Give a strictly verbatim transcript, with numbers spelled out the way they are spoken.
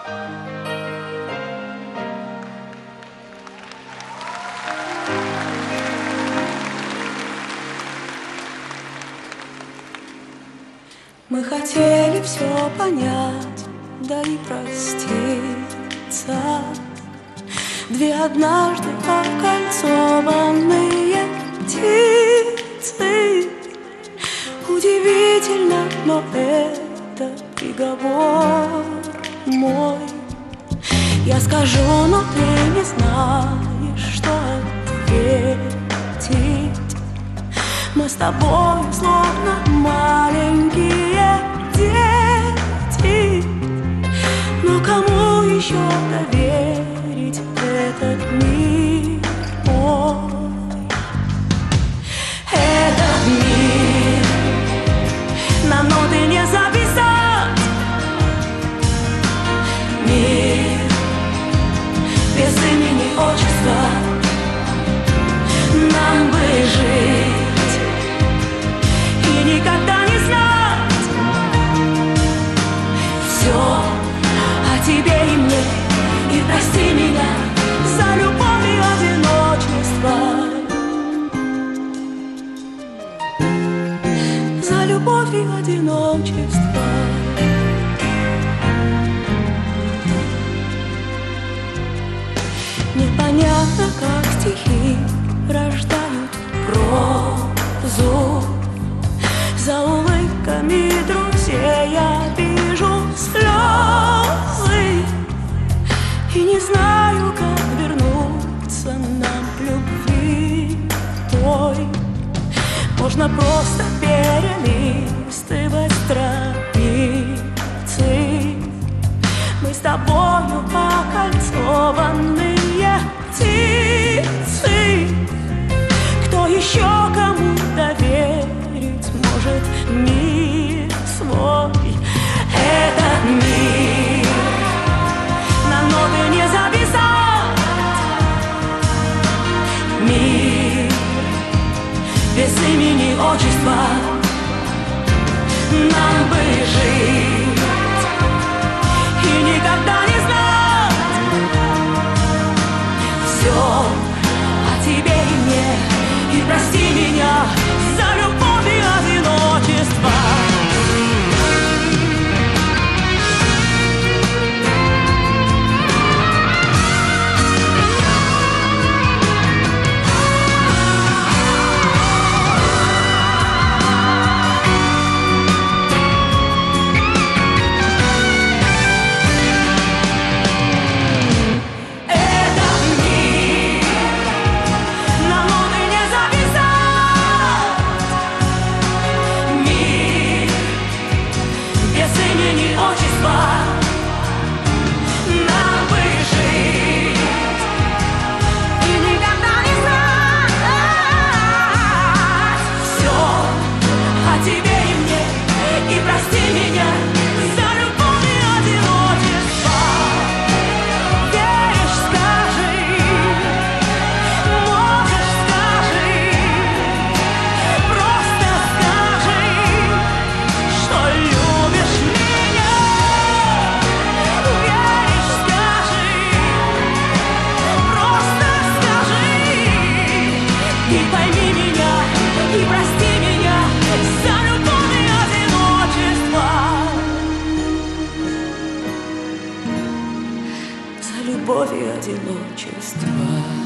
Мы хотели все понять, да и проститься. Две однажды окольцованные птицы. Удивительно, но это приговор мой. Я скажу, но ты не знаешь, что ответить. Мы с тобой словно маленькие дети. Но кому еще доверить этот мир мой? Этот мир на ноты не записать. Мир без имени, отчества. Нам бы жить и никогда не знать все о тебе и мне. И прости меня за любовь и одиночество. За любовь и одиночество. Непонятно, как стихи рождают прозу. За улыбками друзей я вижу слезы. И не знаю, как вернуться нам к любви той. Можно просто перелистывать страницы. Мы с тобою окольцованные птицы. Кто еще кому доверить может мир свой? Этот мир на ноты не записать. Мир без имени, отчества. Нам бы жить и никогда не знать все о тебе и мне. И прости меня за любовь и одиночество. Любовь и одиночество.